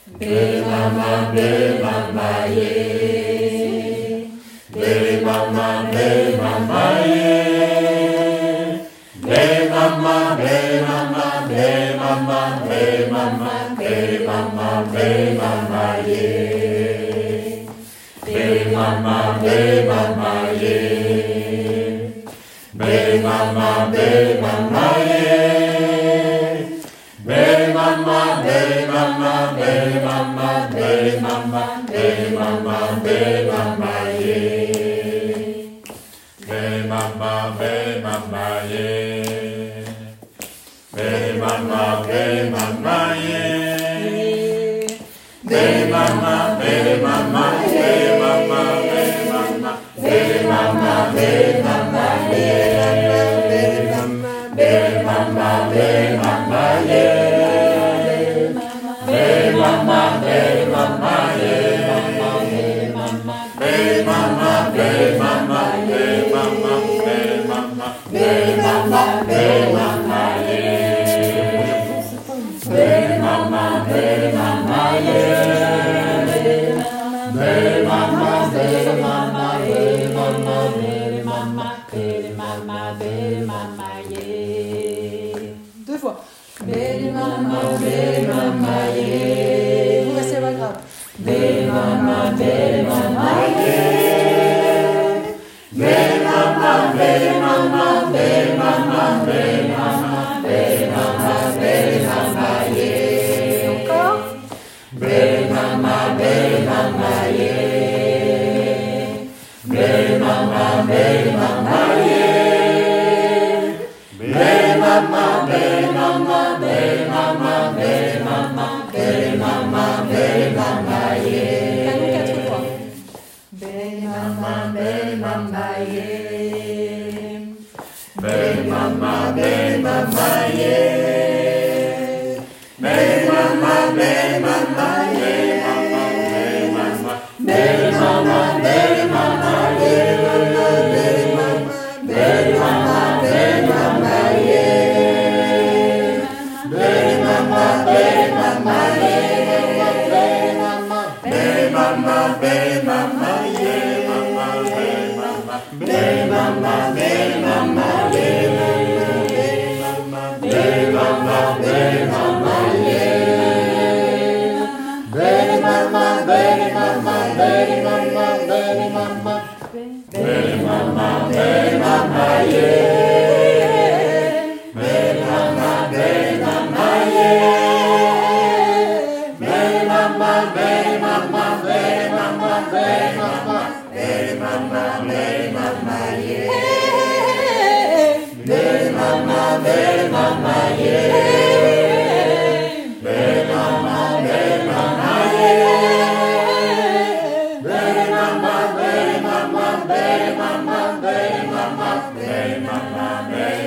Baby mama, yeah. Baby mama, yeah. Baby mama, yeah. Baby mama, yeah. Baby mama, yeah. Baby mama, yeah. Baby mama, Deux fois. Baby mama, yeah. Vous restez pas grave. Baby mama, yeah. Baby mama, yeah. Encore. Baby mama, yeah. Baby mama, yeah. Baby mama, yeah. Quatre fois. Baby mama, yeah. Baby mama, yeah. Baby mama, baby mama,